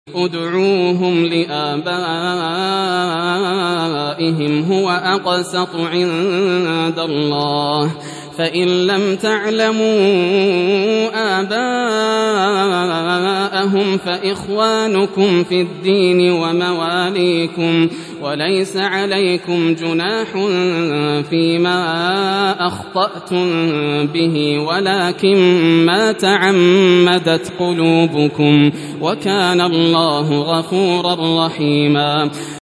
ادعوهم لآبائهم هو أقسط عند الله فإن لم تعلموا آباءهم فإخوانكم في الدين ومواليكم وليس عليكم جناح فيما أخطأتم به ولكن ما تعمدت قلوبكم وكان الله غفورا رحيما